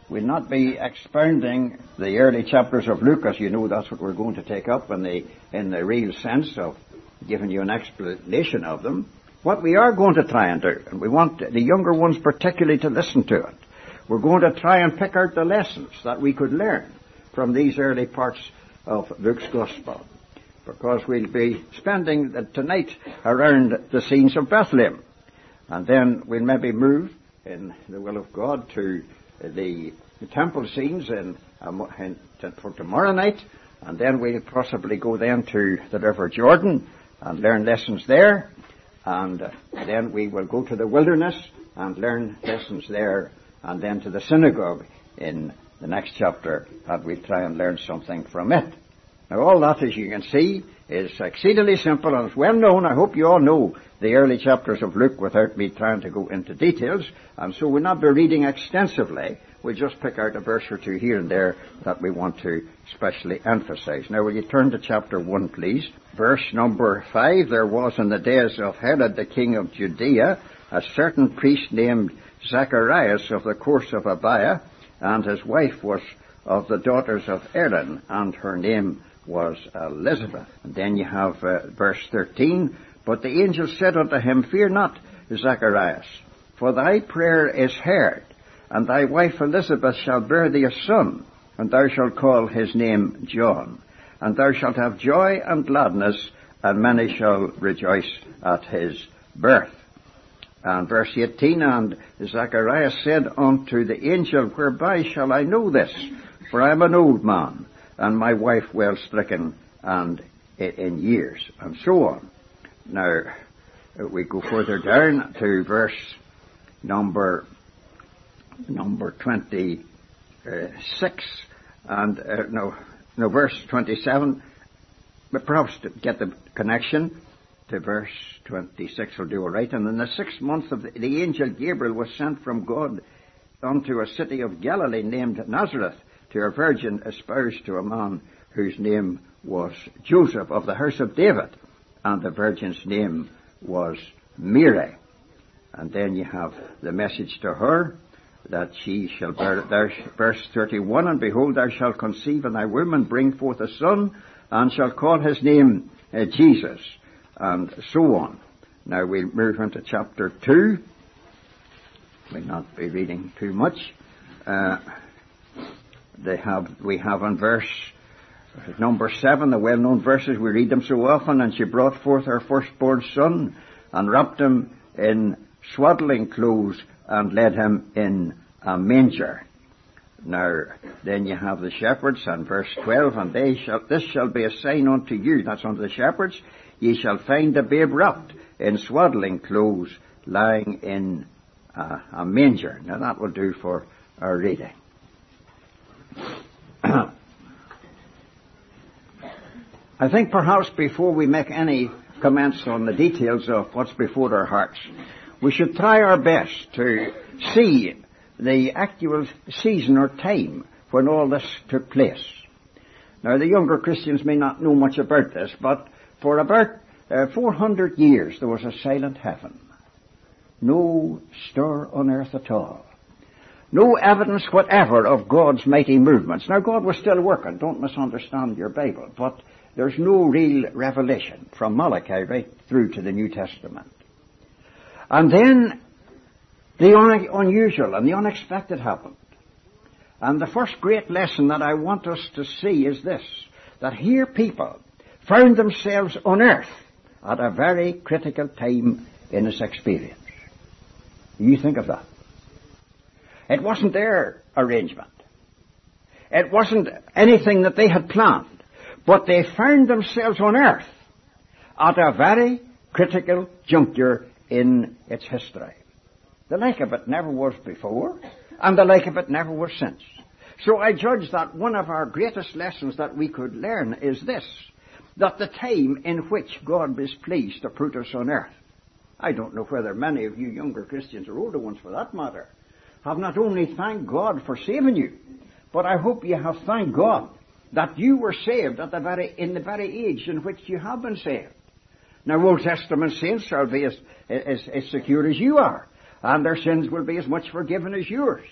We'll not be expounding the early chapters of Luke, as you know. That's what we're going to take up in the real sense of giving you an explanation of them. What we are going to try and do, and we want the younger ones particularly to listen to it, we're going to try and pick out the lessons that we could learn from these early parts of Luke's Gospel, because we'll be spending tonight around the scenes of Bethlehem, and then we'll maybe move in the will of God to the temple scenes for tomorrow night, and then we'll possibly go then to the River Jordan and learn lessons there, and then we will go to the wilderness and learn lessons there, and then to the synagogue in the next chapter, and we'll try and learn something from it. Now all that, as you can see, is exceedingly simple and it's well known. I hope you all know the early chapters of Luke without me trying to go into details, and so we'll not be reading extensively. We'll just pick out a verse or two here and there that we want to specially emphasize. Now will you turn to chapter 1, please? Verse number 5, there was in the days of Herod the king of Judea a certain priest named Zacharias of the course of Abiah, and his wife was of the daughters of Aaron, and her name was Elizabeth. And then you have verse 13, but the angel said unto him, Fear not, Zacharias, for thy prayer is heard, and thy wife Elizabeth shall bear thee a son, and thou shalt call his name John. And thou shalt have joy and gladness, and many shall rejoice at his birth. And verse 18, and Zacharias said unto the angel, Whereby shall I know this? For I am an old man, and my wife well stricken and in years, and so on. Now, we go further down to verse number 26, and verse 27, but perhaps to get the connection to verse 26 will do all right. And in the 6th month of the angel Gabriel was sent from God unto a city of Galilee named Nazareth, to a virgin espoused to a man whose name was Joseph of the house of David, and the virgin's name was Mary. And then you have the message to her that she shall bear, verse 31, and behold, thou shalt conceive in thy womb and bring forth a son, and shall call his name Jesus, and so on. Now we'll move into chapter 2. We'll not be reading too much. We have in verse number 7, the well-known verses, we read them so often, and she brought forth her firstborn son, and wrapped him in swaddling clothes, and laid him in a manger. Now, then you have the shepherds, and verse 12, and this shall be a sign unto you, that's unto the shepherds, ye shall find the babe wrapped in swaddling clothes, lying in a manger. Now that will do for our reading. I think perhaps before we make any comments on the details of what's before our hearts, we should try our best to see the actual season or time when all this took place. Now the younger Christians may not know much about this, but for about 400 years there was a silent heaven. No stir on earth at all. No evidence whatever of God's mighty movements. Now God was still working, don't misunderstand your Bible, but there's no real revelation from Malachi right through to the New Testament. And then the unusual and the unexpected happened. And the first great lesson that I want us to see is this, that here people found themselves on earth at a very critical time in its experience. You think of that. It wasn't their arrangement. It wasn't anything that they had planned. But they found themselves on earth at a very critical juncture in its history. The like of it never was before, and the like of it never was since. So I judge that one of our greatest lessons that we could learn is this, that the time in which God is pleased to put us on earth, I don't know whether many of you younger Christians, or older ones for that matter, have not only thanked God for saving you, but I hope you have thanked God that you were saved in the very age in which you have been saved. Now, Old Testament saints shall be as secure as you are, and their sins will be as much forgiven as yours.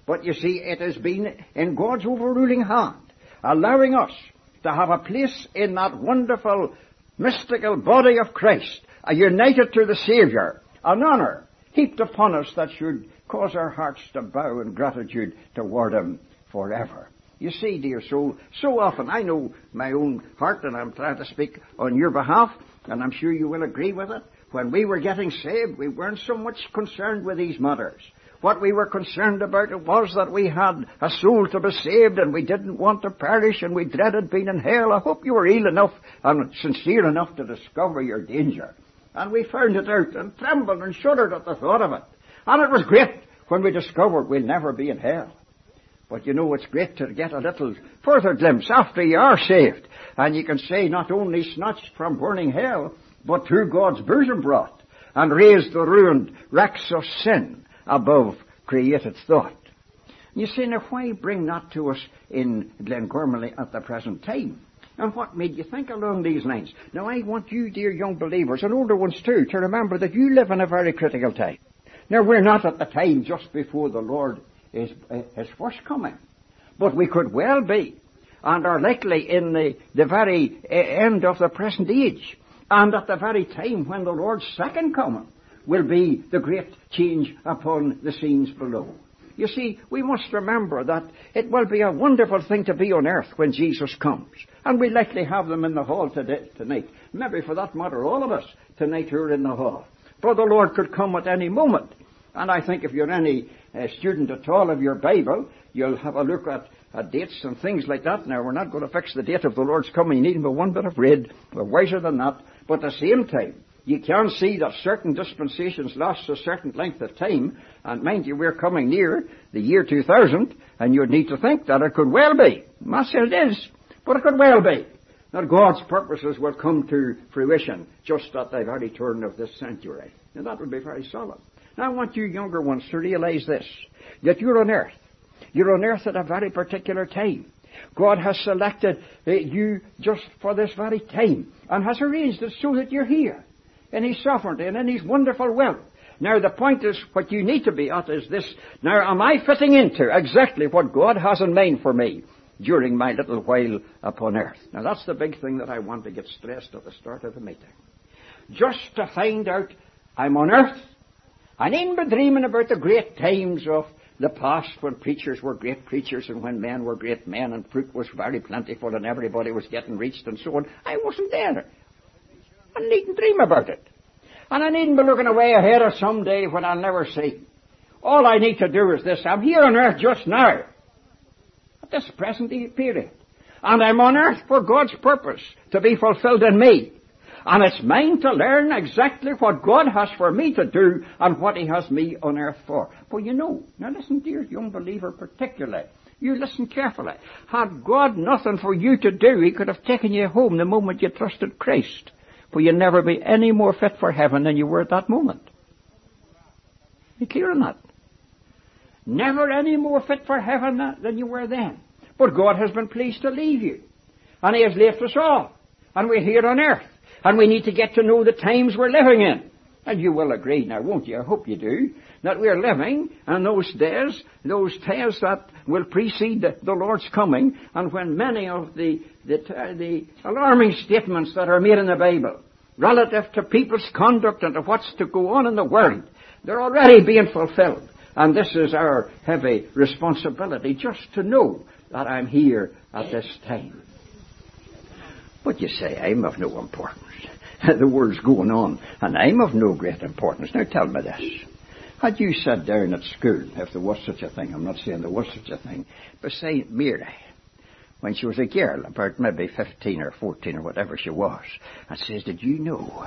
But you see, it has been in God's overruling hand, allowing us to have a place in that wonderful, mystical body of Christ, united to the Saviour, an honour heaped upon us that should cause our hearts to bow in gratitude toward Him forever. You see, dear soul, so often I know my own heart, and I'm trying to speak on your behalf, and I'm sure you will agree with it. When we were getting saved, we weren't so much concerned with these matters. What we were concerned about was that we had a soul to be saved, and we didn't want to perish, and we dreaded being in hell. I hope you were real enough and sincere enough to discover your danger. And we found it out and trembled and shuddered at the thought of it. And it was great when we discovered we'll never be in hell. But you know, it's great to get a little further glimpse after you are saved. And you can say, not only snatched from burning hell, but to God's bosom brought, and raised the ruined wrecks of sin above created thought. You say, now why bring that to us in Glengormley at the present time? And what made you think along these lines? Now I want you, dear young believers, and older ones too, to remember that you live in a very critical time. Now we're not at the time just before the Lord is his first coming, but we could well be, and are likely in the very end of the present age, and at the very time when the Lord's second coming will be the great change upon the scenes below. You see, we must remember that it will be a wonderful thing to be on earth when Jesus comes. And we likely have them in the hall tonight. Maybe for that matter, all of us tonight who are in the hall. For the Lord could come at any moment. And I think if you're any student at all of your Bible, you'll have a look at dates and things like that. Now, we're not going to fix the date of the Lord's coming. You needn't be one bit afraid. We're wiser than that. But at the same time, you can see that certain dispensations last a certain length of time. And mind you, we're coming near the year 2000, and you'd need to think that it could well be. I'm not saying it is, but it could well be that God's purposes will come to fruition just at the very turn of this century. And that would be very solemn. Now I want you younger ones to realize this, that you're on earth. You're on earth at a very particular time. God has selected you just for this very time, and has arranged it so that you're here in His sovereignty and in His wonderful will. Now the point is, what you need to be at is this: now am I fitting into exactly what God has in mind for me during my little while upon earth? Now that's the big thing that I want to get stressed at the start of the meeting. Just to find out I'm on earth. I needn't be dreaming about the great times of the past when preachers were great preachers and when men were great men and fruit was very plentiful and everybody was getting reached and so on. I wasn't there. I needn't dream about it. And I needn't be looking away ahead of some day when I'll never see. All I need to do is this: I'm here on earth just now, at this present period. And I'm on earth for God's purpose to be fulfilled in me. And it's mine to learn exactly what God has for me to do and what He has me on earth for. But you know, now listen, dear young believer particularly, you listen carefully. Had God nothing for you to do, He could have taken you home the moment you trusted Christ. But you'd never be any more fit for heaven than you were at that moment. Be clear on that. Never any more fit for heaven than you were then. But God has been pleased to leave you. And He has left us all. And we're here on earth. And we need to get to know the times we're living in. And you will agree now, won't you? I hope you do. That we're living in those days that will precede the Lord's coming, and when many of the alarming statements that are made in the Bible relative to people's conduct and to what's to go on in the world, they're already being fulfilled. And this is our heavy responsibility, just to know that I'm here at this time. But you say, I'm of no importance. The world's going on, and I'm of no great importance. Now tell me this. Had you sat down at school, if there was such a thing, I'm not saying there was such a thing, beside Mary, when she was a girl, about maybe 15 or 14 or whatever she was, and says, did you know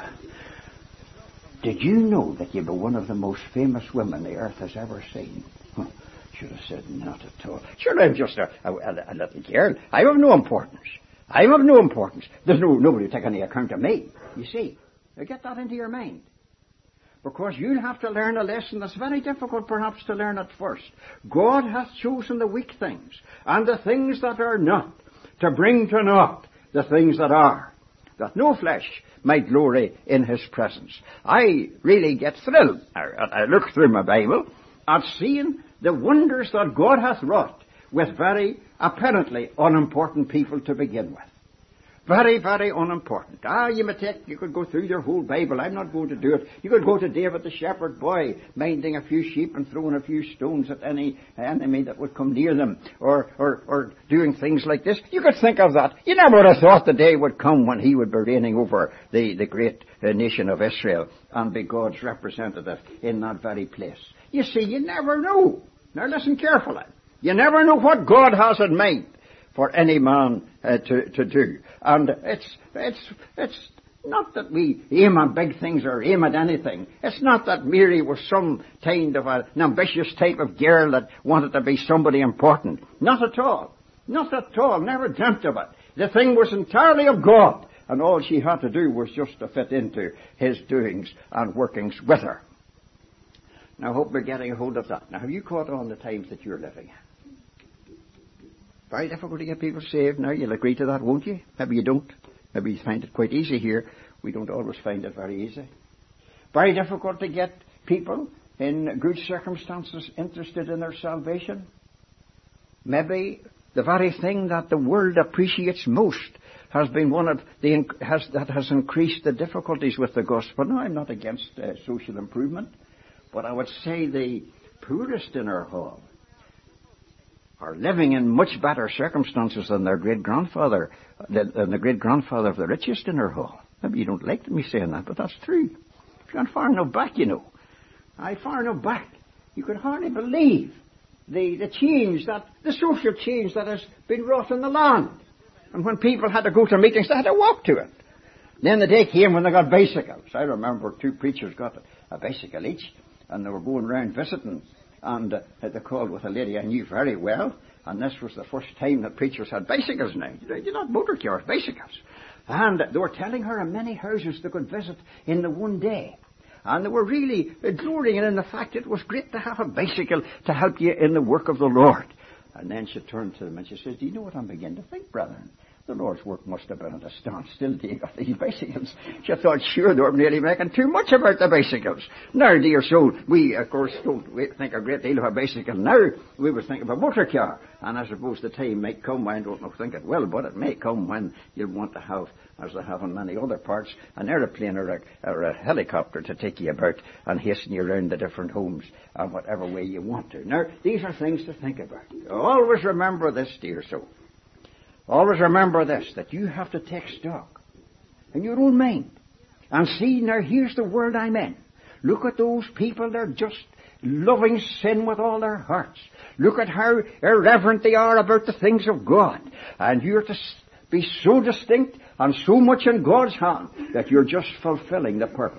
that you were one of the most famous women the earth has ever seen? Should have said, not at all. Sure, I'm just a little girl. I'm of no importance. I'm of no importance. There's nobody to take any account of me. You see, now get that into your mind. Because you'll have to learn a lesson that's very difficult perhaps to learn at first. God hath chosen the weak things and the things that are not, to bring to naught the things that are, that no flesh might glory in His presence. I really get thrilled. I look through my Bible at seeing the wonders that God hath wrought with very apparently unimportant people to begin with. Very, very unimportant. You could go through your whole Bible. I'm not going to do it. You could go to David the shepherd boy, minding a few sheep and throwing a few stones at any enemy that would come near them, or doing things like this. You could think of that. You never would have thought the day would come when he would be reigning over the great nation of Israel and be God's representative in that very place. You see, you never know. Now listen carefully. You never know what God has in mind for any man to do. And it's not that we aim at big things or aim at anything. It's not that Mary was some kind of an ambitious type of girl that wanted to be somebody important. Not at all. Not at all. Never dreamt of it. The thing was entirely of God, and all she had to do was just to fit into his doings and workings with her. Now I hope we're getting a hold of that. Now have you caught on the times that you're living in? Very difficult to get people saved now. You'll agree to that, won't you? Maybe you don't. Maybe you find it quite easy here. We don't always find it very easy. Very difficult to get people in good circumstances interested in their salvation. Maybe the very thing that the world appreciates most has been one of that has increased the difficulties with the gospel. Now, I'm not against social improvement, but I would say the poorest in our hall are living in much better circumstances than their great-grandfather, than the great-grandfather of the richest in our hall. Maybe you don't like me saying that, but that's true. If you're far enough back, you know. Far enough back, you could hardly believe the change, the social change that has been wrought in the land. And when people had to go to meetings, they had to walk to it. Then the day came when they got bicycles. I remember two preachers got a bicycle each, and they were going round visiting. And they called with a lady I knew very well, and this was the first time that preachers had bicycles now. You're not motor cars, bicycles. And they were telling her how many houses they could visit in the one day. And they were really glorying in the fact it was great to have a bicycle to help you in the work of the Lord. And then she turned to them and she says, do you know what I'm beginning to think, brethren? The Lord's work must have been at a standstill till you got these bicycles. She thought, sure, they were nearly making too much about the bicycles. Now, dear soul, we, of course, don't think a great deal of a bicycle now. We would think of a motor car. And I suppose the time might come, I don't think it will, but it may come when you'll want to have, as they have in many other parts, an aeroplane or a helicopter to take you about and hasten you around the different homes in whatever way you want to. Now, these are things to think about. Always remember this, dear soul. Always remember this, that you have to take stock in your own mind and see, now here's the world I'm in. Look at those people, they're just loving sin with all their hearts. Look at how irreverent they are about the things of God. And you're to be so distinct and so much in God's hand that you're just fulfilling the purpose.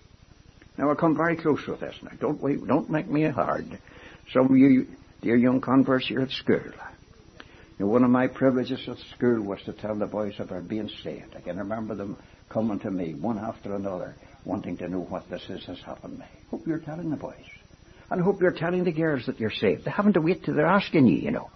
Now I'll come very close with this now. Don't make me hard. Some of you, dear young converts, you're at school. Now, one of my privileges at school was to tell the boys about being saved. I can remember them coming to me, one after another, wanting to know what this is has happened to me. Hope you're telling the boys. And hope you're telling the girls that you're saved. They haven't to wait till they're asking you, you know.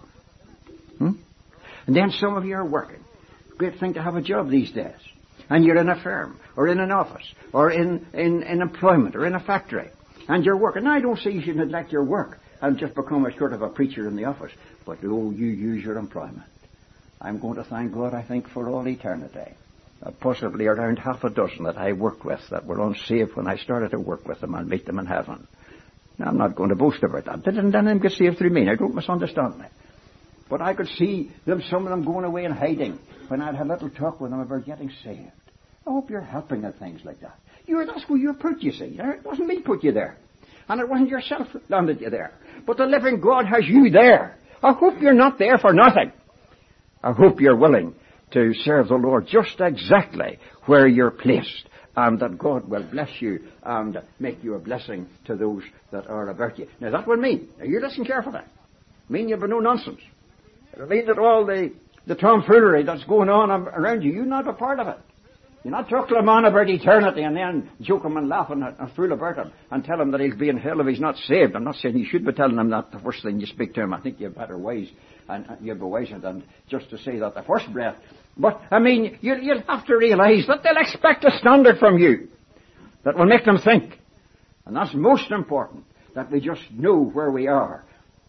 And then some of you are working. Great thing to have a job these days. And you're in a firm, or in an office, or in employment, or in a factory. And you're working. Now, I don't say you should neglect your work and just become a sort of a preacher in the office. But, you use your employment. I'm going to thank God, I think, for all eternity. Possibly around half a dozen that I worked with that were unsaved when I started to work with them and meet them in heaven. Now, I'm not going to boast about that. They didn't then get saved through me. Now, don't misunderstand me. But I could see them, some of them going away and hiding when I'd had a little talk with them about getting saved. I hope you're helping at things like that. That's where you're put, you see. It wasn't me put you there. And it wasn't yourself that landed you there. But the living God has you there. I hope you're not there for nothing. I hope you're willing to serve the Lord just exactly where you're placed, and that God will bless you and make you a blessing to those that are about you. Now that will mean, now you listen carefully, mean you'll be no nonsense. It'll mean that all the tomfoolery that's going on around you, you're not a part of it. You're not talking to a man about eternity and then joke him and laugh and fool about him and tell him that he'll be in hell if he's not saved. I'm not saying you should be telling him that the first thing you speak to him. I think you're better wise and you'll be wiser than just to say that the first breath. But, I mean, you'll have to realize that they'll expect a standard from you that will make them think. And that's most important, that we just know where we are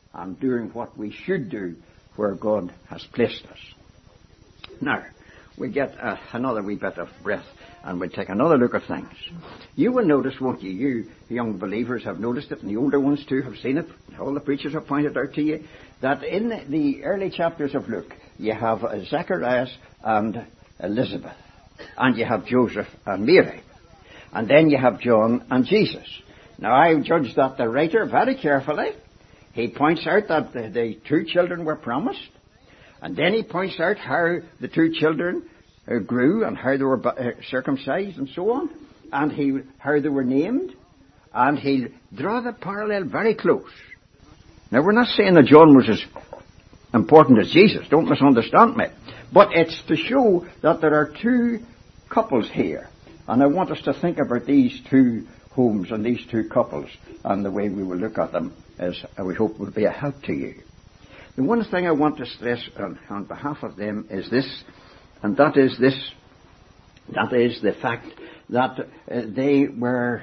and doing what we should do where God has placed us. Now, we get another wee bit of breath, and we'll take another look at things. You will notice, won't you? You young believers have noticed it, and the older ones too have seen it. All the preachers have pointed out to you that in the early chapters of Luke, you have Zacharias and Elizabeth, and you have Joseph and Mary, and then you have John and Jesus. Now, I judge that the writer, very carefully, he points out that the two children were promised, and then he points out how the two children grew and how they were circumcised and so on, and how they were named, and he'll draw the parallel very close. Now, we're not saying that John was as important as Jesus, don't misunderstand me, but it's to show that there are two couples here, and I want us to think about these two homes and these two couples, and the way we will look at them, as we hope will be a help to you. The one thing I want to stress on behalf of them is this, and that is the fact that they were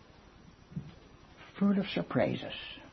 full of surprises.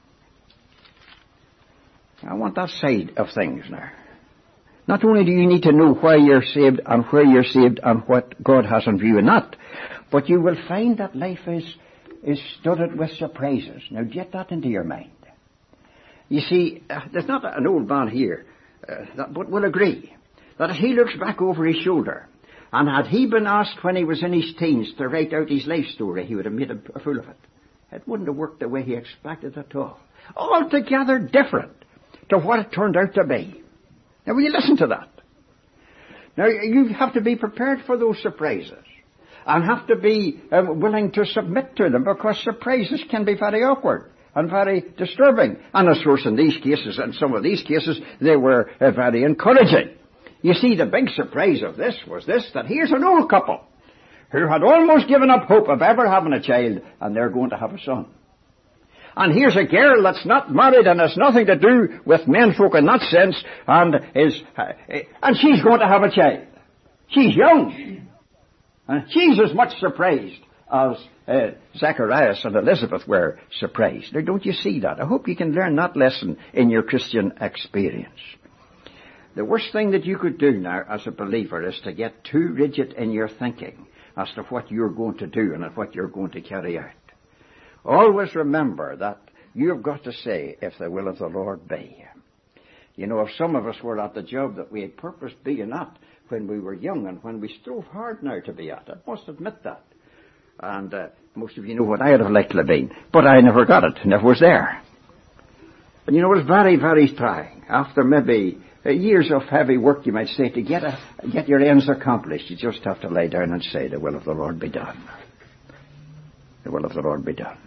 I want that side of things now. Not only do you need to know why you're saved and where you're saved and what God has in view in that, but you will find that life is studded with surprises. Now get that into your mind. You see, there's not an old man here, but will agree that if he looks back over his shoulder, and had he been asked when he was in his teens to write out his life story, he would have made a fool of it. It wouldn't have worked the way he expected at all. Altogether different to what it turned out to be. Now, will you listen to that? Now, you have to be prepared for those surprises, and have to be willing to submit to them, because surprises can be very awkward and very disturbing. And of course, in these cases, in some of these cases, they were very encouraging. You see, the big surprise of this was this, that here's an old couple who had almost given up hope of ever having a child, and they're going to have a son. And here's a girl that's not married and has nothing to do with menfolk in that sense, and she's going to have a child. She's young. And she's as much surprised as Zacharias and Elizabeth were surprised. Now, don't you see that? I hope you can learn that lesson in your Christian experience. The worst thing that you could do now as a believer is to get too rigid in your thinking as to what you're going to do and what you're going to carry out. Always remember that you've got to say, if the will of the Lord be. You know, if some of us were at the job that we had purposed being at when we were young, and when we strove hard now to be at, I must admit that. And most of you know what I would have liked to have been, but I never got it, never was there. And you know, it was very, very trying. After maybe years of heavy work, you might say, to get your ends accomplished, you just have to lie down and say, the will of the Lord be done. The will of the Lord be done.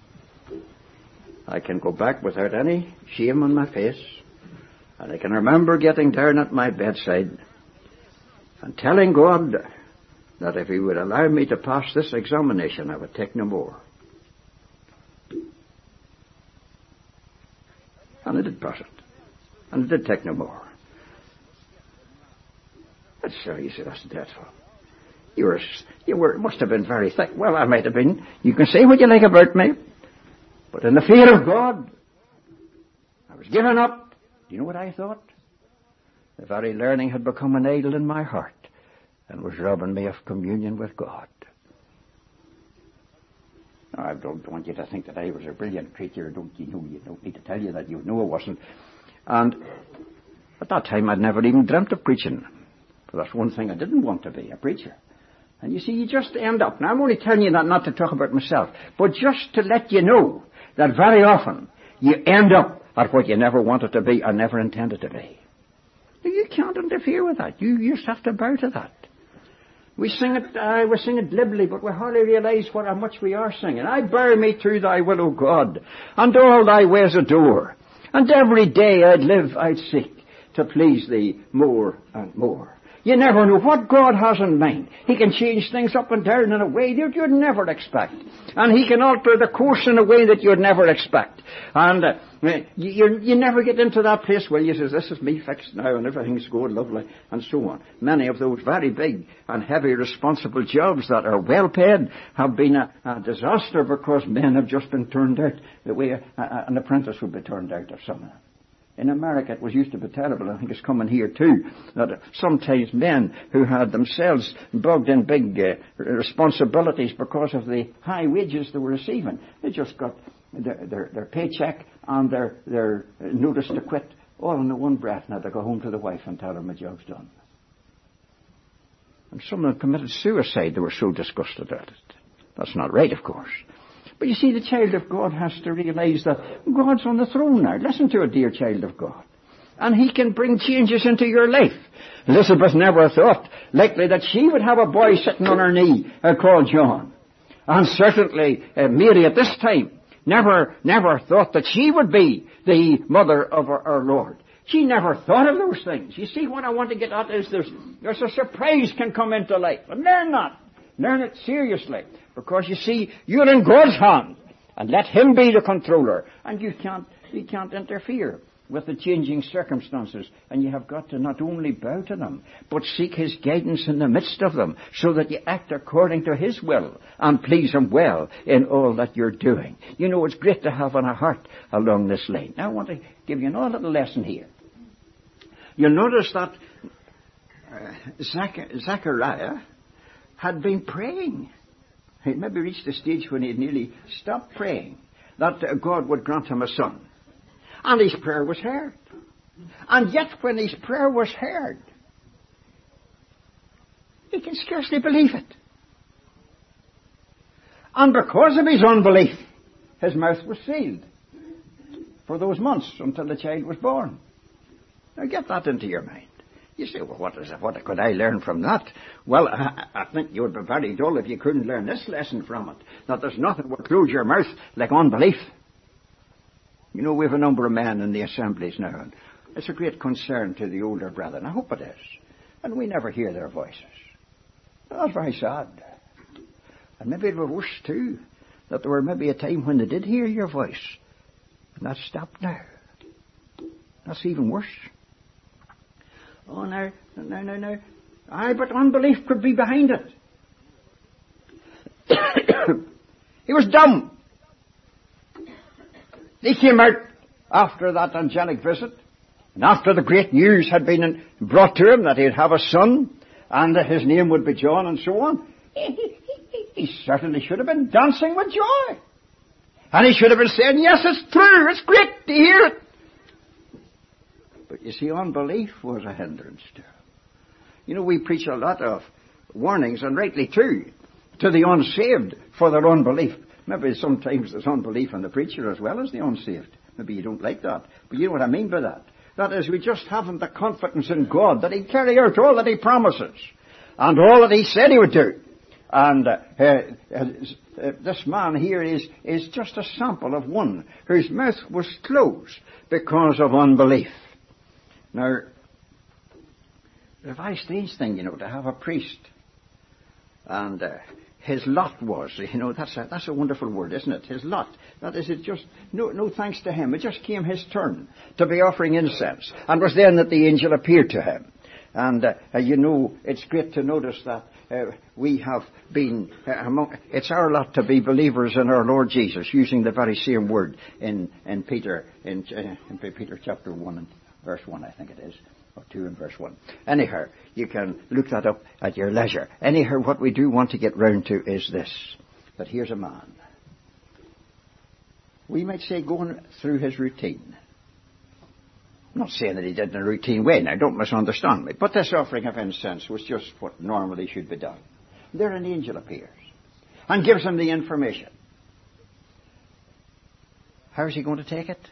I can go back without any shame on my face, and I can remember getting down at my bedside and telling God that if He would allow me to pass this examination, I would take no more. And I did pass it. And I did take no more. But sure, you say, that's dreadful. You must have been very thick. Well, I might have been. You can say what you like about me. But in the fear of God, I was given up. Do you know what I thought? The very learning had become an idol in my heart and was robbing me of communion with God. Now, I don't want you to think that I was a brilliant preacher. You don't need to tell you that. You know I wasn't. And at that time, I'd never even dreamt of preaching. But that's one thing I didn't want to be, a preacher. And you see, you just end up. Now, I'm only telling you that not to talk about myself, but just to let you know that very often you end up at what you never wanted to be or never intended to be. You can't interfere with that. You just have to bow to that. We sing it glibly, but we hardly realize how much we are singing. I bear me to thy will, O God, and all thy ways adore. And every day I'd seek to please thee more and more. You never know what God has in mind. He can change things up and down in a way that you'd never expect. And He can alter the course in a way that you'd never expect. And you never get into that place where you say, this is me fixed now and everything's going lovely, and so on. Many of those very big and heavy responsible jobs that are well paid have been a disaster because men have just been turned out the way an apprentice would be turned out of something. In America it was used to be terrible. I think it's coming here too, that sometimes men who had themselves bogged in big responsibilities because of the high wages they were receiving, they just got their paycheck and their notice to quit all in the one breath. Now they go home to the wife and tell her my job's done. And some of them committed suicide. They were so disgusted at it. That's not right, of course. But you see, the child of God has to realize that God's on the throne now. Listen to it, dear child of God. And He can bring changes into your life. Elizabeth never thought likely that she would have a boy sitting on her knee called John. And certainly Mary at this time never thought that she would be the mother of our Lord. She never thought of those things. You see, what I want to get at is there's a surprise can come into life. And learn that. Learn it seriously. Because you see, you're in God's hand. And let Him be the controller. And you can't interfere with the changing circumstances. And you have got to not only bow to them, but seek His guidance in the midst of them, so that you act according to His will and please Him well in all that you're doing. You know, it's great to have on a heart along this line. Now I want to give you another little lesson here. You'll notice that Zechariah had been praying. He'd maybe reached a stage when he'd nearly stopped praying that God would grant him a son. And his prayer was heard. And yet when his prayer was heard, he can scarcely believe it. And because of his unbelief, his mouth was sealed for those months until the child was born. Now get that into your mind. You say, well, what could I learn from that? Well, I think you would be very dull if you couldn't learn this lesson from it. That there's nothing would close your mouth like unbelief. You know, we have a number of men in the assemblies now, and it's a great concern to the older brethren. I hope it is. And we never hear their voices. That's very sad. And maybe it was worse too, that there were maybe a time when they did hear your voice, and that's stopped now. That's even worse. Oh, no. Aye, but unbelief could be behind it. He was dumb. He came out after that angelic visit, and after the great news had been brought to him that he'd have a son, and that his name would be John, and so on. He certainly should have been dancing with joy. And he should have been saying, yes, it's true, it's great to hear it. But you see, unbelief was a hindrance to him. You know, we preach a lot of warnings, and rightly too, to the unsaved for their unbelief. Maybe sometimes there's unbelief in the preacher as well as the unsaved. Maybe you don't like that. But you know what I mean by that. That is, we just haven't the confidence in God that He'd carry out all that He promises and all that He said He would do. And this man here is just a sample of one whose mouth was closed because of unbelief. Now, a very strange thing, you know, to have a priest. And his lot was, you know, that's a wonderful word, isn't it? His lot. That is, it just, no thanks to him. It just came his turn to be offering incense. And it was then that the angel appeared to him. And, you know, it's great to notice that we have been, it's our lot to be believers in our Lord Jesus, using the very same word in Peter chapter 1 and verse 1, I think it is, or 2 and verse 1. Anyhow, you can look that up at your leisure. Anyhow, what we do want to get round to is this, that here's a man. We might say going through his routine. I'm not saying that he did in a routine way, now don't misunderstand me, but this offering of incense was just what normally should be done. There an angel appears and gives him the information. How is he going to take it?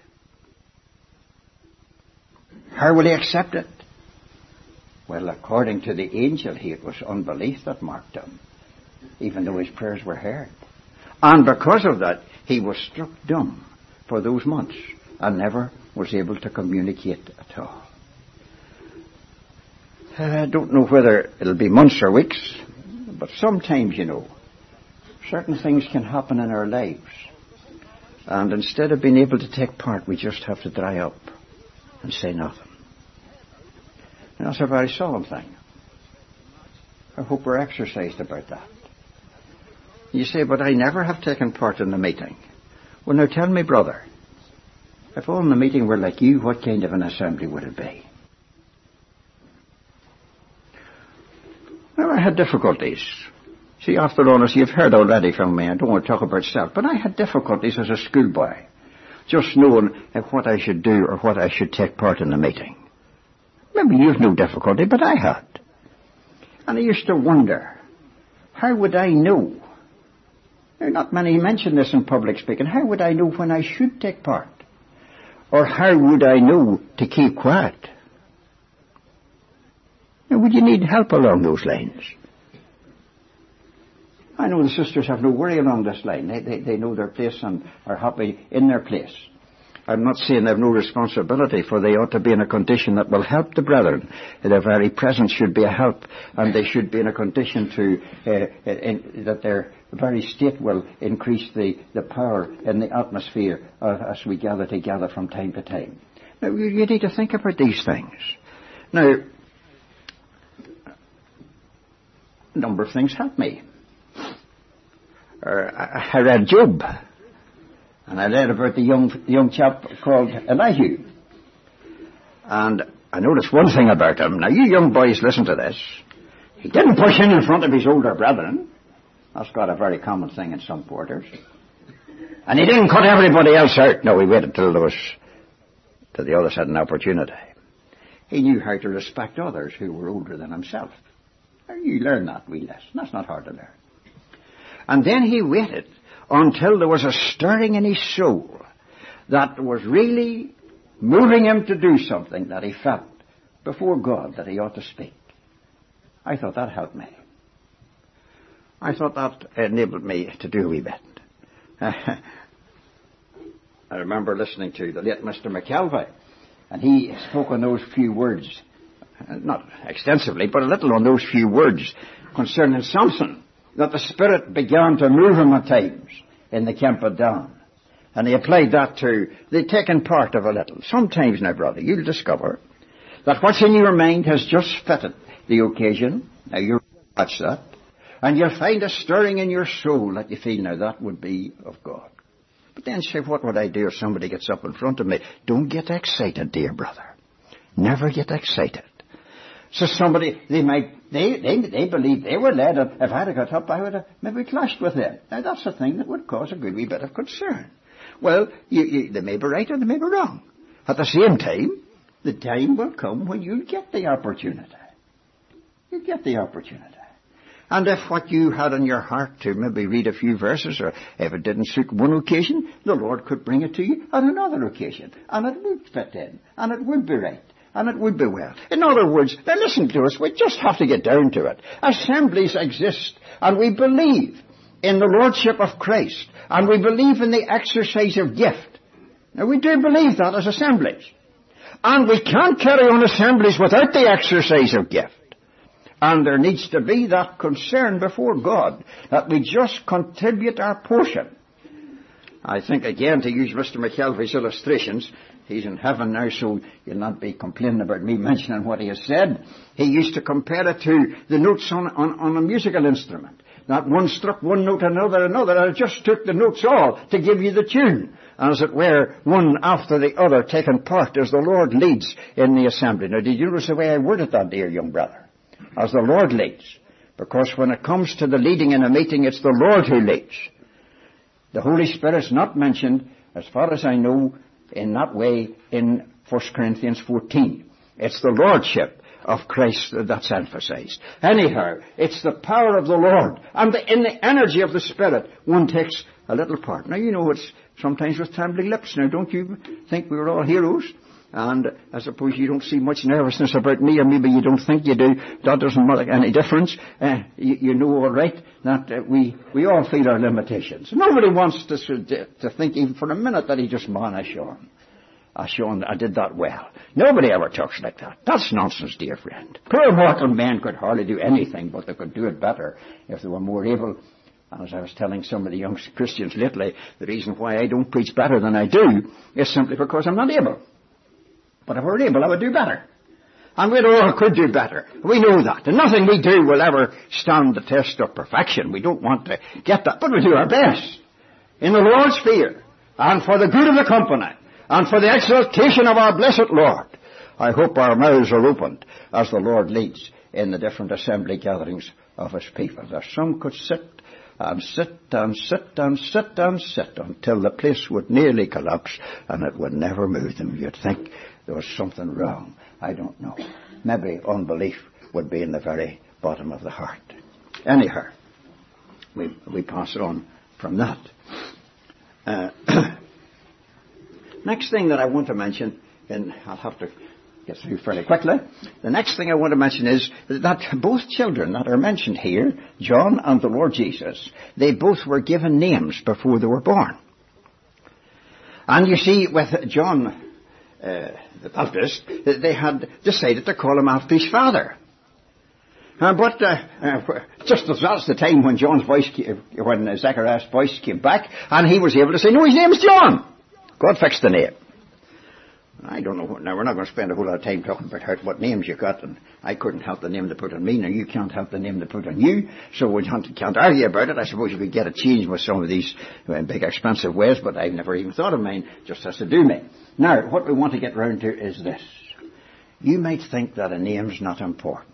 How will he accept it? Well, according to the angel, it was unbelief that marked him, even though his prayers were heard. And because of that, he was struck dumb for those months and never was able to communicate at all. I don't know whether it'll be months or weeks, but sometimes, certain things can happen in our lives. And instead of being able to take part, we just have to dry up and say nothing. And that's a very solemn thing. I hope we're exercised about that. You say, but I never have taken part in the meeting. Well, now tell me, brother, if all in the meeting were like you, what kind of an assembly would it be? Now, I had difficulties. See, after all, as you've heard already from me, I don't want to talk about self, but I had difficulties as a schoolboy, just knowing what I should do or what I should take part in the meeting. Maybe you've no difficulty, but I had. And I used to wonder, how would I know? Now, not many mention this in public speaking. How would I know when I should take part? Or how would I know to keep quiet? Now, would you need help along those lines? I know the sisters have no worry along this line. They know their place and are happy in their place. I'm not saying they have no responsibility, for they ought to be in a condition that will help the brethren. Their very presence should be a help, and they should be in a condition that their very state will increase the power in the atmosphere as we gather together from time to time. Now, you need to think about these things. Now, a number of things help me. I read Job, and I read about the young chap called Elihu. And I noticed one thing about him. Now, you young boys, listen to this. He didn't push in front of his older brethren. That's got a very common thing in some quarters. And he didn't cut everybody else out. No, he waited till the others had an opportunity. He knew how to respect others who were older than himself. Now, you learn that, wee lass. That's not hard to learn. And then he waited until there was a stirring in his soul that was really moving him to do something that he felt before God that he ought to speak. I thought that helped me. I thought that enabled me to do a wee bit. I remember listening to the late Mr. McKelvey, and he spoke on those few words, not extensively, but a little on those few words concerning Samson, that the Spirit began to move him at times in the camp of Dan. And he applied that to the taking part of a little. Sometimes now, brother, you'll discover that what's in your mind has just fitted the occasion. Now, you'll watch that. And you'll find a stirring in your soul that you feel, now that would be of God. But then say, what would I do if somebody gets up in front of me? Don't get excited, dear brother. Never get excited. So somebody, they believe they were led, and if I'd have got up, I would have maybe clashed with them. Now, that's a thing that would cause a good wee bit of concern. Well, they may be right or they may be wrong. At the same time, the time will come when you'll get the opportunity. You'll get the opportunity. And if what you had in your heart to maybe read a few verses, or if it didn't suit one occasion, the Lord could bring it to you on another occasion. And it would fit in. And it would be right. And it would be well. In other words, now listen to us, we just have to get down to it. Assemblies exist, and we believe in the Lordship of Christ, and we believe in the exercise of gift. Now, we do believe that as assemblies. And we can't carry on assemblies without the exercise of gift. And there needs to be that concern before God, that we just contribute our portion. I think, again, to use Mr. McKelvey's illustrations, he's in heaven now, so you'll not be complaining about me mentioning what he has said. He used to compare it to the notes on a musical instrument. That one struck one note, another, and it just took the notes all to give you the tune. As it were, one after the other taking part as the Lord leads in the assembly. Now, did you notice the way I worded that, dear young brother? As the Lord leads. Because when it comes to the leading in a meeting, it's the Lord who leads. The Holy Spirit's not mentioned, as far as I know, in that way in 1 Corinthians 14. It's the Lordship of Christ that's emphasized. Anyhow, it's the power of the Lord. And in the energy of the Spirit, one takes a little part. Now, you know, it's sometimes with trembling lips. Now, don't you think we were all heroes? And I suppose you don't see much nervousness about me, or maybe you don't think you do. That doesn't make any difference. You know all right that we all feel our limitations. Nobody wants to think even for a minute that he just managed on. Sean, I did that well. Nobody ever talks like that. That's nonsense, dear friend. Poor mortal men could hardly do anything, but they could do it better if they were more able. And as I was telling some of the young Christians lately, the reason why I don't preach better than I do is simply because I'm not able. But if I were able, I would do better. And we all could do better. We know that. And nothing we do will ever stand the test of perfection. We don't want to get that, but we do our best. In the Lord's fear, and for the good of the company, and for the exaltation of our blessed Lord. I hope our mouths are opened as the Lord leads in the different assembly gatherings of His people. That some could sit and sit and sit and sit and sit until the place would nearly collapse and it would never move them. You'd think there was something wrong. I don't know. Maybe unbelief would be in the very bottom of the heart. Anyhow, we pass on from that. Next thing that I want to mention, and I'll have to get through fairly quickly. The next thing I want to mention is that both children that are mentioned here, John and the Lord Jesus, they both were given names before they were born. And you see, with John the Baptist, they had decided to call him after his father. But just as that's the time when when Zechariah's voice came back, and he was able to say, no, his name's John. God fixed the name. I don't know. Now, we're not going to spend a whole lot of time talking about what names you got, and I couldn't help the name they put on me, and you can't help the name they put on you, so we can't argue about it. I suppose you could get it changed with some of these big expensive ways, but I've never even thought of mine, just has to do me. Now, what we want to get round to is this. You might think that a name's not important.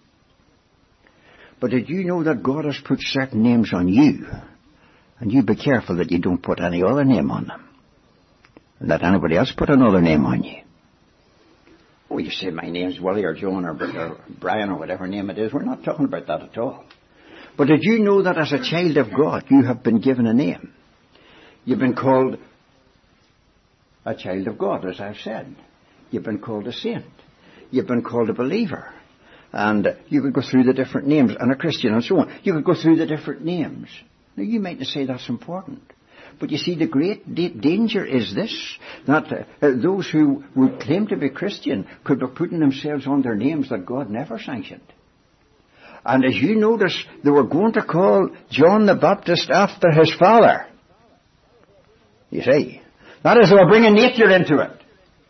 But did you know that God has put certain names on you? And you be careful that you don't put any other name on them. And let anybody else put another name on you. Oh, you say my name's Willie or John or Brian or whatever name it is. We're not talking about that at all. But did you know that as a child of God, you have been given a name? You've been called a child of God, as I've said. You've been called a saint. You've been called a believer. And you could go through the different names, and a Christian and so on. You could go through the different names. Now, you mightn't say that's important. But you see, the great danger is this, that those who would claim to be Christian could be putting themselves on their names that God never sanctioned. And as you notice, they were going to call John the Baptist after his father. You see, that is, they were bringing nature into it.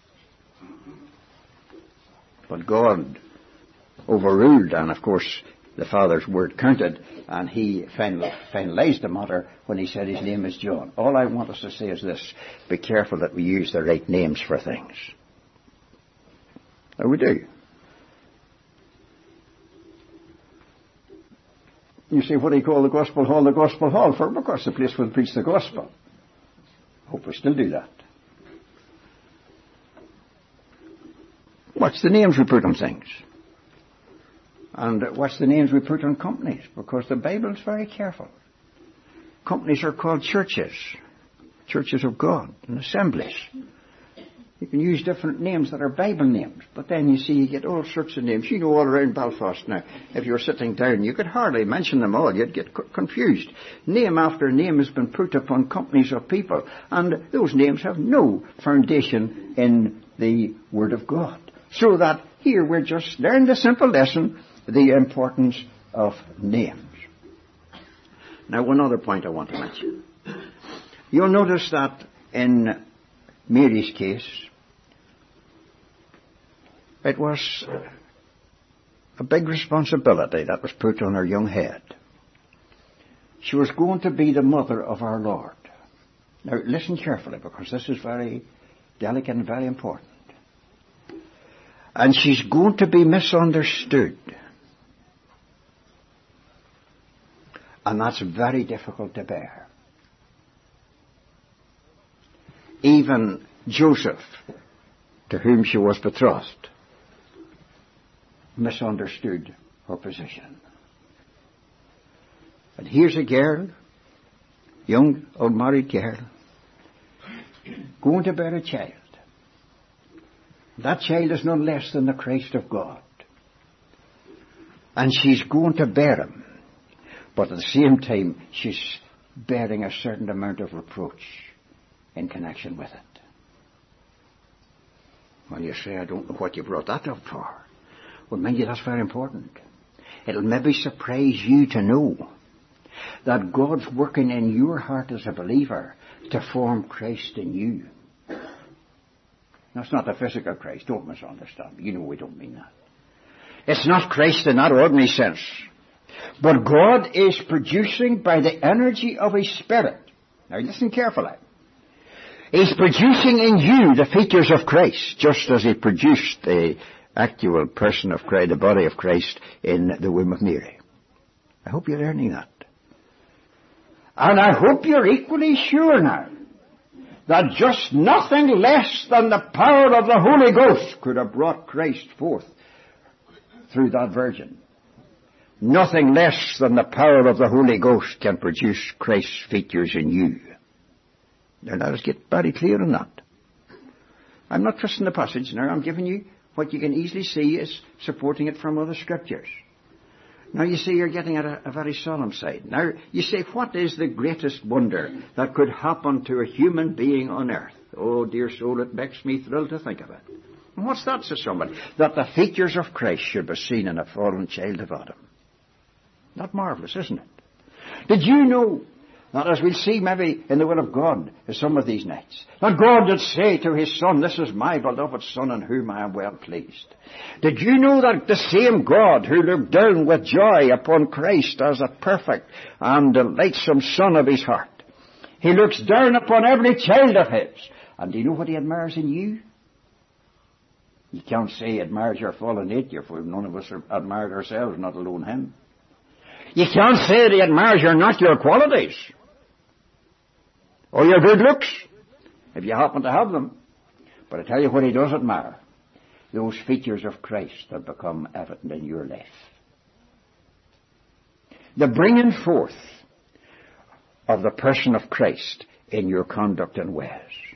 But God overruled, and of course the father's word counted, and he finalized the matter when he said his name is John. All I want us to say is this: be careful that we use the right names for things. Now we do. You say, what do you call the Gospel Hall the Gospel Hall for? Because the place will preach the gospel. Hope we still do that. What's the names we put on things? And what's the names we put on companies? Because the Bible's very careful. Companies are called churches. Churches of God and assemblies. You can use different names that are Bible names. But then you see, you get all sorts of names. You know, all around Belfast now, if you're sitting down, you could hardly mention them all. You'd get confused. Name after name has been put upon companies of people. And those names have no foundation in the Word of God. So that here we're just learning the simple lesson, the importance of names. Now, one other point I want to mention. You'll notice that in Mary's case, it was a big responsibility that was put on her young head. She was going to be the mother of our Lord. Now, listen carefully, because this is very delicate and very important. And she's going to be misunderstood. And that's very difficult to bear. Even Joseph, to whom she was betrothed, misunderstood her position. And here's a girl, young, unmarried girl, going to bear a child. That child is none less than the Christ of God. And she's going to bear him. But at the same time, she's bearing a certain amount of reproach in connection with it. Well, you say, I don't know what you brought that up for. Well, mind you, that's very important. It'll maybe surprise you to know that God's working in your heart as a believer to form Christ in you. That's not the physical Christ. Don't misunderstand. You know we don't mean that. It's not Christ in that ordinary sense. But God is producing by the energy of His Spirit. Now listen carefully. He's producing in you the features of Christ, just as He produced the actual person of Christ, the body of Christ, in the womb of Mary. I hope you're learning that. And I hope you're equally sure now that just nothing less than the power of the Holy Ghost could have brought Christ forth through that virgin. Nothing less than the power of the Holy Ghost can produce Christ's features in you. Now let us get very clear on that. I'm not twisting the passage now. I'm giving you what you can easily see is supporting it from other scriptures. Now you see, you're getting at a very solemn side. Now you say, what is the greatest wonder that could happen to a human being on earth? Oh dear soul, it makes me thrilled to think of it. And what's that, says somebody? That the features of Christ should be seen in a fallen child of Adam. Not marvellous, isn't it? Did you know that, as we'll see maybe in the will of God some of these nights, that God did say to His Son, this is my beloved Son in whom I am well pleased? Did you know that the same God who looked down with joy upon Christ as a perfect and delightsome Son of His heart, He looks down upon every child of His. And do you know what He admires in you? You can't say He admires your fallen nature, for none of us are admired ourselves, not alone Him. You can't say that He admires your qualities or your good looks, if you happen to have them. But I tell you what He does admire: those features of Christ that become evident in your life. The bringing forth of the person of Christ in your conduct and ways.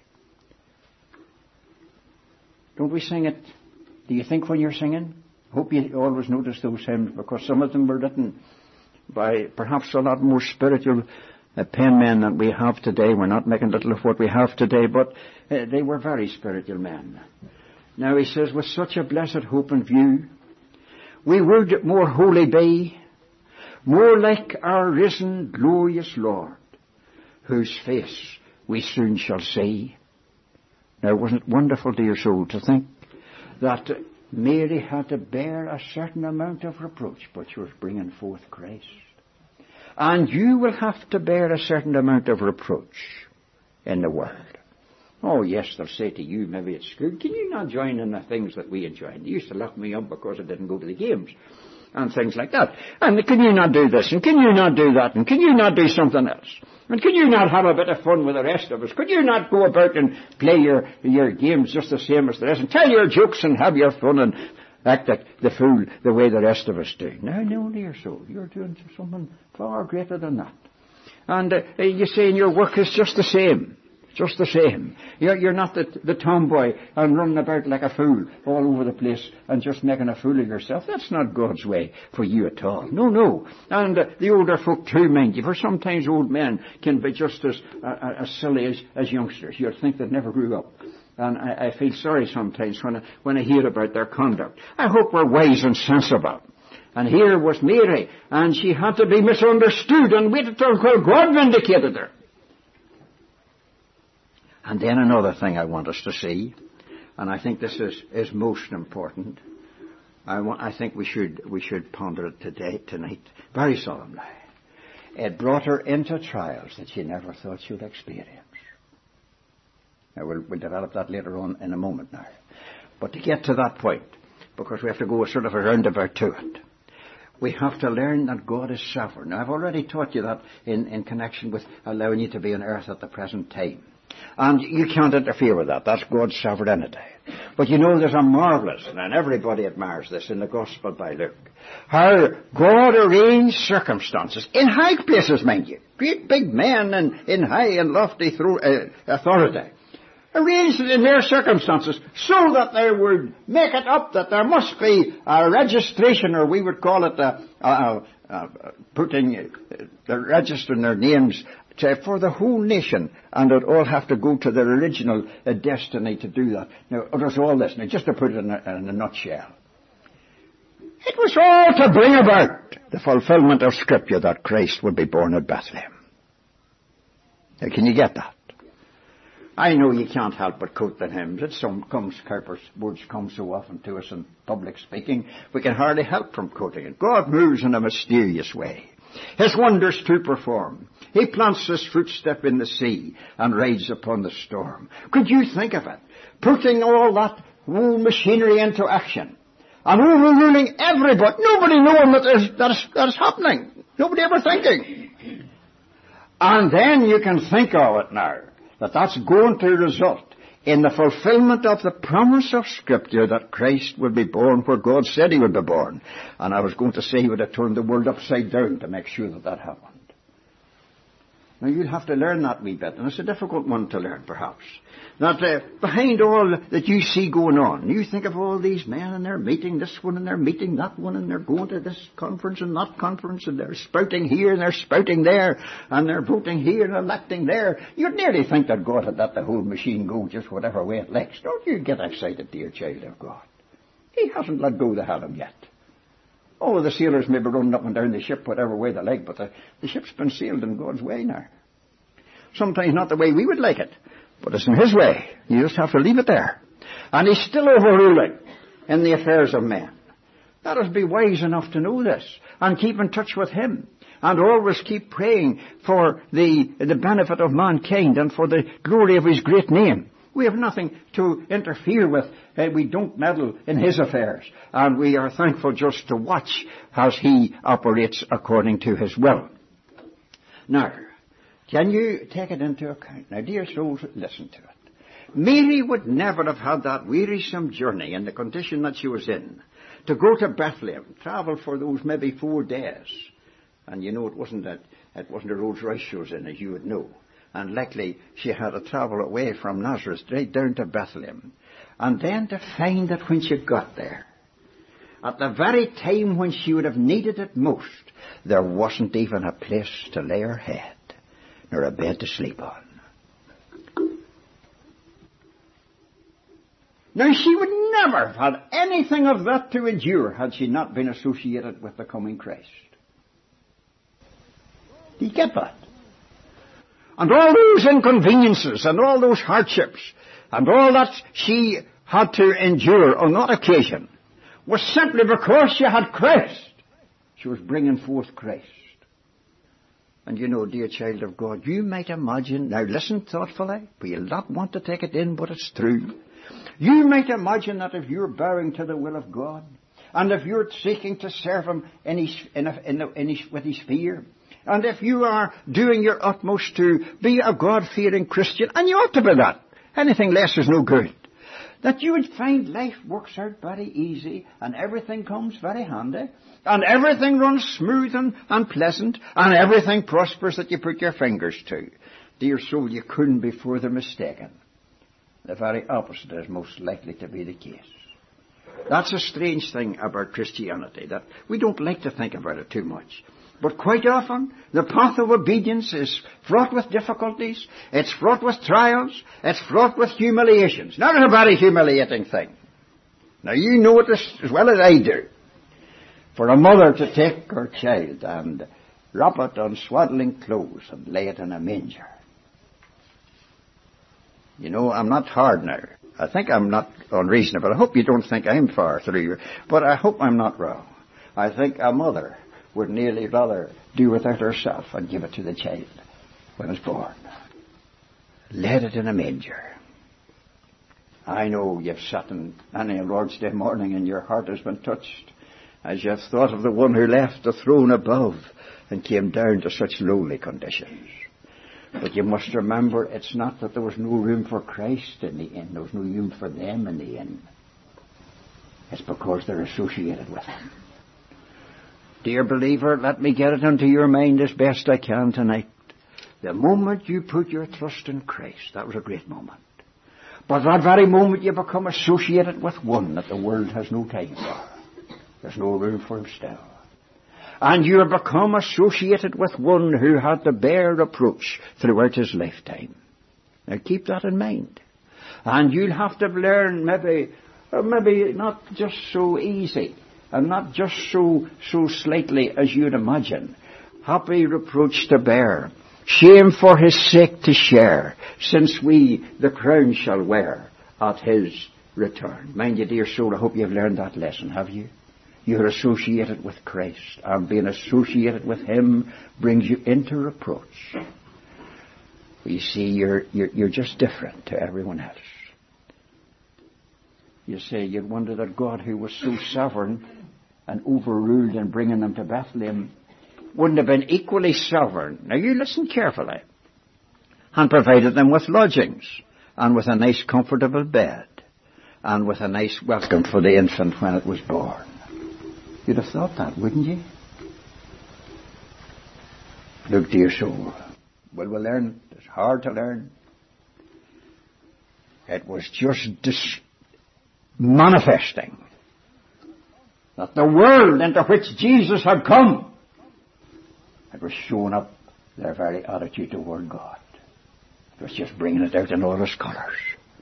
Don't we sing it? Do you think when you're singing? I hope you always notice those hymns, because some of them were written by perhaps a lot more spiritual penmen than we have today. We're not making little of what we have today, but they were very spiritual men. Now he says, with such a blessed hope in view, we would more holy be, more like our risen glorious Lord, whose face we soon shall see. Now wasn't it wonderful, dear soul, to think that Mary had to bear a certain amount of reproach, but she was bringing forth Christ. And you will have to bear a certain amount of reproach in the world. Oh yes, they'll say to you, maybe at school, can you not join in the things that we enjoy? They used to lock me up because I didn't go to the games and things like that. And can you not do this? And can you not do that? And can you not do something else? And can you not have a bit of fun with the rest of us? Could you not go about and play your games just the same as the rest, and tell your jokes and have your fun and act like the fool the way the rest of us do? No, dear soul, you're doing something far greater than that. And you say in your work is just the same. Just the same. You're not the tomboy and running about like a fool all over the place and just making a fool of yourself. That's not God's way for you at all. No. And the older folk too, mind you, for sometimes old men can be just as silly as youngsters. You'd think they never grew up. And I feel sorry sometimes when I hear about their conduct. I hope we're wise and sensible. And here was Mary, and she had to be misunderstood and waited till God vindicated her. And then another thing I want us to see, and I think this is most important. I think we should ponder it tonight, very solemnly. It brought her into trials that she never thought she would experience. Now we'll develop that later on in a moment now. But to get to that point, because we have to go sort of a roundabout to it, we have to learn that God is sovereign. Now I've already taught you that in connection with allowing you to be on earth at the present time. And you can't interfere with that. That's God's sovereignty. But you know there's a marvellous, and everybody admires this in the Gospel by Luke, how God arranged circumstances, in high places, mind you, great big men in high and lofty authority, arranged it in their circumstances so that they would make it up that there must be a registration, or we would call it putting the registering their names for the whole nation, and it all have to go to their original destiny to do that. Now, there's all this. Now, just to put it in a nutshell. It was all to bring about the fulfillment of Scripture that Christ would be born at Bethlehem. Now, can you get that? I know you can't help but quote the hymns. Cowper's words come so often to us in public speaking, we can hardly help from quoting it. God moves in a mysterious way, His wonders to perform. He plants His footstep in the sea and rides upon the storm. Could you think of it? Putting all that whole machinery into action and overruling everybody, nobody knowing that is happening. Nobody ever thinking. And then you can think of it now, that's going to result in the fulfillment of the promise of Scripture that Christ would be born where God said He would be born. And I was going to say He would have turned the world upside down to make sure that happened. Now you'll have to learn that wee bit, and it's a difficult one to learn perhaps. That behind all that you see going on, you think of all these men and they're meeting this one and they're meeting that one and they're going to this conference and that conference and they're spouting here and they're spouting there and they're voting here and electing there. You'd nearly think that God had let the whole machine go just whatever way it likes. Don't you get excited, dear child of God. He hasn't let go the helm yet. Oh, the sailors may be running up and down the ship whatever way they like, but the ship's been sailed in God's way now. Sometimes not the way we would like it, but it's in His way. You just have to leave it there. And He's still overruling in the affairs of men. Let us be wise enough to know this and keep in touch with Him and always keep praying for the benefit of mankind and for the glory of His great name. We have nothing to interfere with. We don't meddle in His affairs. And we are thankful just to watch as He operates according to His will. Now, can you take it into account? Now, dear souls, listen to it. Mary would never have had that wearisome journey in the condition that she was in, to go to Bethlehem, travel for those maybe 4 days. And you know, it wasn't a Rolls Royce she was in, as you would know. And likely she had to travel away from Nazareth straight down to Bethlehem. And then to find that when she got there, at the very time when she would have needed it most, there wasn't even a place to lay her head, nor a bed to sleep on. Now she would never have had anything of that to endure had she not been associated with the coming Christ. Do you get that? And all those inconveniences and all those hardships and all that she had to endure on that occasion was simply because she had Christ. She was bringing forth Christ. And you know, dear child of God, you might imagine, now listen thoughtfully, for you'll not want to take it in, but it's true. You might imagine that if you're bowing to the will of God, and if you're seeking to serve Him with His fear, and if you are doing your utmost to be a God-fearing Christian, and you ought to be that, anything less is no good, that you would find life works out very easy, and everything comes very handy, and everything runs smooth and pleasant, and everything prospers that you put your fingers to. Dear soul, you couldn't be further mistaken. The very opposite is most likely to be the case. That's a strange thing about Christianity, that we don't like to think about it too much. But quite often, the path of obedience is fraught with difficulties, it's fraught with trials, it's fraught with humiliations. Now, it's a very humiliating thing. Now, you know it as well as I do. For a mother to take her child and wrap it on swaddling clothes and lay it in a manger. You know, I'm not hard now. I think I'm not unreasonable. I hope you don't think I'm far through, but I hope I'm not wrong. I think a mother would nearly rather do without herself and give it to the child when it's born. Laid it in a manger. I know you've sat in many a Lord's Day morning and your heart has been touched as you've thought of the one who left the throne above and came down to such lowly conditions. But you must remember, it's not that there was no room for Christ in the inn. There was no room for them in the inn. It's because they're associated with Him. Dear believer, let me get it into your mind as best I can tonight. The moment you put your trust in Christ, that was a great moment. But that very moment you become associated with one that the world has no time for. There's no room for Him still. And you'll become associated with one who had to bear reproach throughout his lifetime. Now keep that in mind. And you'll have to learn maybe not just so easy, and not just so slightly as you'd imagine. Happy reproach to bear, shame for his sake to share, since we the crown shall wear at his return. Mind you, dear soul, I hope you've learned that lesson, have you? You're associated with Christ, and being associated with him brings you into reproach. You see, you're just different to everyone else. You say, you'd wonder that God, who was so sovereign and overruled in bringing them to Bethlehem, wouldn't have been equally sovereign. Now you listen carefully. And provided them with lodgings, and with a nice comfortable bed, and with a nice welcome for the infant when it was born. You'd have thought that, wouldn't you? Look to your soul. Will we learn? It's hard to learn. It was just manifesting that the world into which Jesus had come, it was showing up their very attitude toward God. It was just bringing it out in all its colours.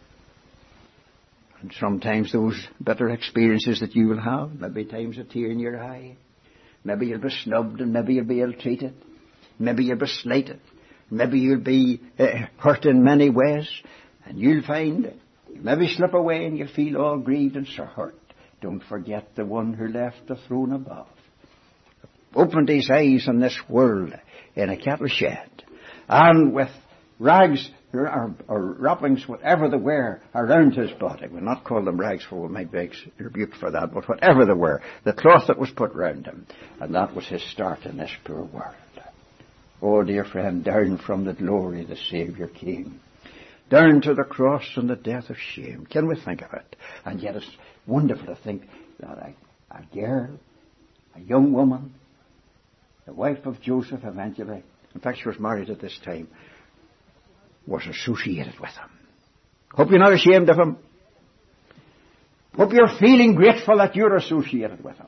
And sometimes those bitter experiences that you will have, maybe times a tear in your eye, maybe you'll be snubbed, and maybe you'll be ill-treated, maybe you'll be slighted, maybe you'll be hurt in many ways, and you'll find, you maybe slip away and you'll feel all grieved and so hurt. Don't forget the one who left the throne above, opened his eyes on this world in a cattle shed, and with rags or wrappings, whatever they were, around his body. We'll not call them rags, for we might be rebuked for that, but whatever they were, the cloth that was put round him, and that was his start in this poor world. Oh, dear friend, down from the glory the Saviour came, down to the cross and the death of shame. Can we think of it? And yet it's wonderful to think that a girl, a young woman, the wife of Joseph eventually, in fact she was married at this time, was associated with him. Hope you're not ashamed of him. Hope you're feeling grateful that you're associated with him.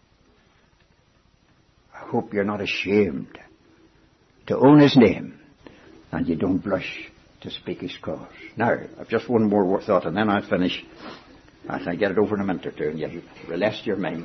I hope you're not ashamed to own his name, and you don't blush to speak his cause. Now, I've just one more thought, and then I'll finish. I'll get it over in a minute or two, and you'll relax your mind.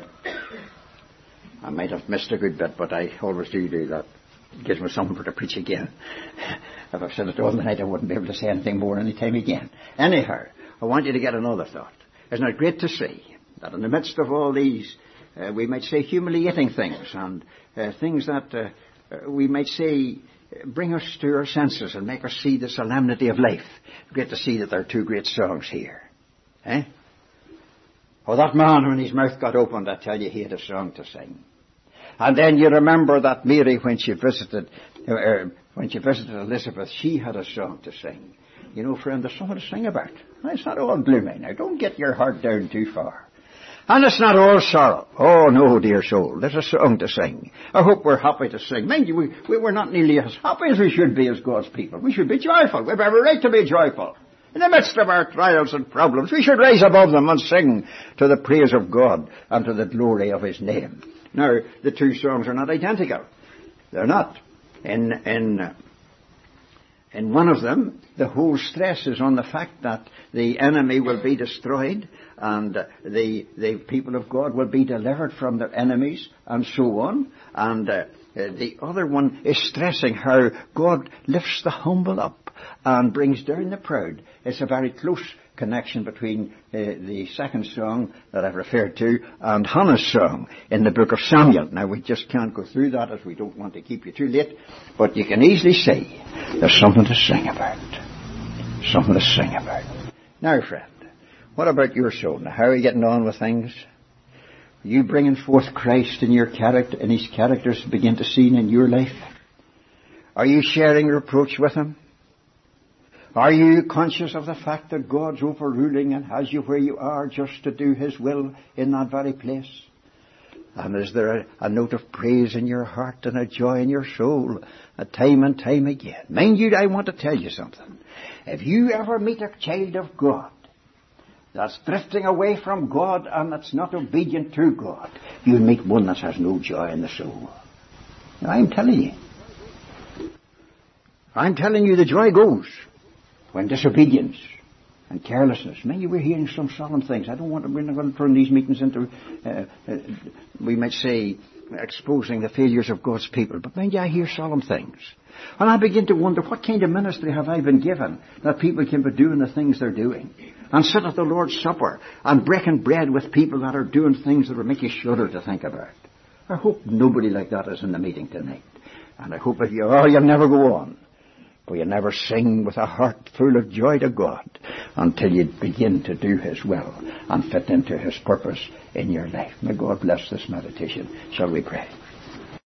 I might have missed a good bit, but I always do that. It gives me something to preach again. If I've said it all the night, I wouldn't be able to say anything more any time again. Anyhow, I want you to get another thought. Isn't it great to see that in the midst of all these, we might say humiliating things, and things that we might say bring us to our senses and make us see the solemnity of life. Great to see that there are two great songs here. Eh? Oh, that man, when his mouth got opened, I tell you, he had a song to sing. And then you remember that Mary, when she visited Elizabeth, she had a song to sing. You know, friend, there's something to sing about. It's not all gloomy. Now, don't get your heart down too far. And it's not all sorrow. Oh, no, dear soul. There's a song to sing. I hope we're happy to sing. Mind you, we're not nearly as happy as we should be as God's people. We should be joyful. We have every right to be joyful. In the midst of our trials and problems, we should rise above them and sing to the praise of God and to the glory of his name. Now, the two songs are not identical. They're not. In one of them, the whole stress is on the fact that the enemy will be destroyed, and the people of God will be delivered from their enemies, and so on. And the other one is stressing how God lifts the humble up and brings down the proud. It's a very close connection between the second song that I've referred to and Hannah's song in the book of Samuel. Now, we just can't go through that as we don't want to keep you too late, but you can easily see there's something to sing about. Something to sing about. Now, friend, what about your soul? Now, how are you getting on with things? Are you bringing forth Christ in your character, and his characters begin to seen in your life? Are you sharing reproach with him? Are you conscious of the fact that God's overruling and has you where you are just to do his will in that very place? And is there a note of praise in your heart and a joy in your soul, time and time again? Mind you, I want to tell you something. If you ever meet a child of God that's drifting away from God and that's not obedient to God, you'll meet one that has no joy in the soul. Now, I'm telling you the joy goes when disobedience and carelessness. Many we're hearing some solemn things. We're not going to turn these meetings into, we might say, exposing the failures of God's people. But mind you, I hear solemn things. And I begin to wonder, what kind of ministry have I been given that people can be doing the things they're doing? And sit at the Lord's Supper and breaking bread with people that are doing things that will make you shudder to think about. I hope nobody like that is in the meeting tonight. And I hope if you are, you'll never go on. For you never sing with a heart full of joy to God until you begin to do His will and fit into His purpose in your life. May God bless this meditation. Shall we pray?